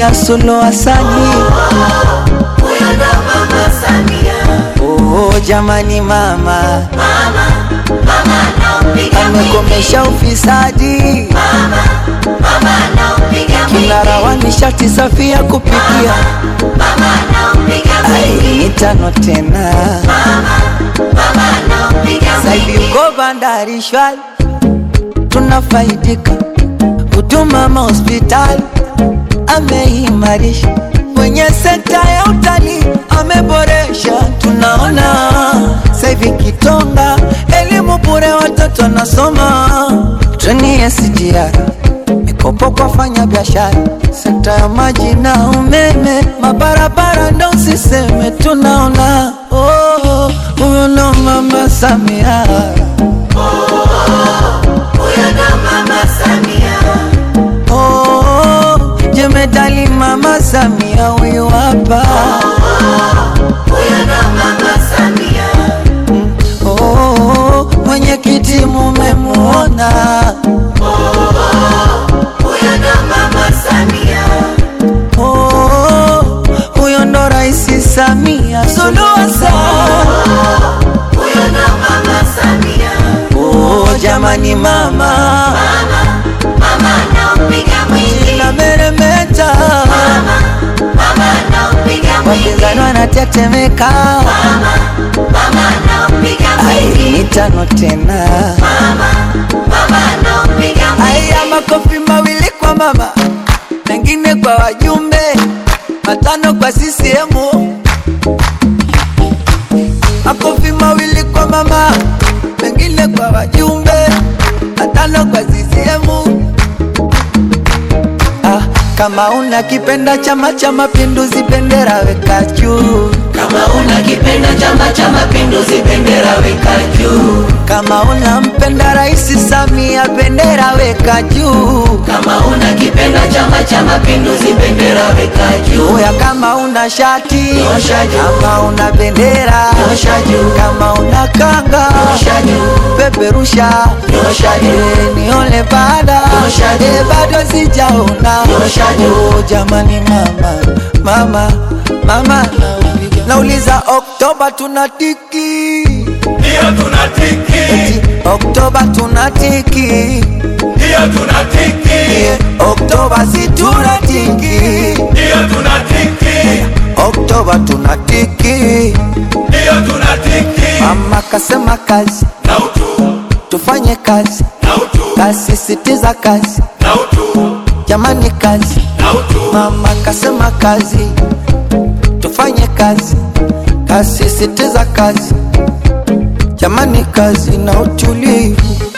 Samia Suluhu Hassan. Huyo ndo Mama Samia. Oh jamani mama, Mama anaupiga mwingi. amekomesha ufisadi. Mama anaupiga mwingi. Kinara wa nishati safi ya kupikia. Mama anaupiga mwingi. Ni tano tena. Mama anaupiga Saivi mwingi. uko bandari shwari, tunafaidika. Huduma mahospitali ameimarisha. Kwenye sekta ya utalii ameboresha. Tunaona saivi Kitonga elimu bure watoto nasoma. Treni ya SGR, mikopo kwa fanya biashara. Sekta ya maji na umeme, mabarabara ndo usiseme. Tunaona huyo ndo Mama Samia. Huyo ndo Mama Samia. Jemedali Mama Samia huyu hapa. Huyo ndo Mama Samia. Mwenyekiti mumemuona. Huyo ndo Mama Samia. Huyo ndo Rais Samia Suluhu Hassan. Huyo ndo Mama Samia. Jamani mama, Mama anaupiga mwingi. na meremeta. Mama anaupiga mwingi. Wapinzani wanatetemeka. Mama anaupiga mwingi. Ni tano tena. Mama anaupiga mwingi. Aya, makofi mawili kwa mama, mengine kwa wajumbe, matano kwa CCM. Makofi mawili kwa mama, mengine kwa wajumbe, matano kwa CCM. Kama unakipenda Chama cha Mapinduzi bendera weka juu. Kama unakipenda Chama cha Mapinduzi bendera weka juu. Kama unampenda Rais Samia bendera weka juu. Kama unakipenda Chama cha Mapinduzi bendera weka juu. Oya, kama una shati nyosha juu. Kama una bendera nyosha juu. Kama una kanga nyosha juu. peperusha nyosha juu. nione bado nyosha juu. bado sijaona. nyosha juu. Jamani mama nauliza, Oktoba tunatiki. Ndio tunatiki. Oktoba tunatiki. Ndio tunatiki. Oktoba si tunatiki. Ndio tunatiki. Oktoba tunatiki. Ndio tunatiki. Mama kasema kazi Na utu. tufanye kazi, Na utu. kasisitiza kazi. Na utu. Jamani kazi, Na utu. mama kasema kazi tufanye kazi, kasisitiza kazi. Jamani kazi na utulivu.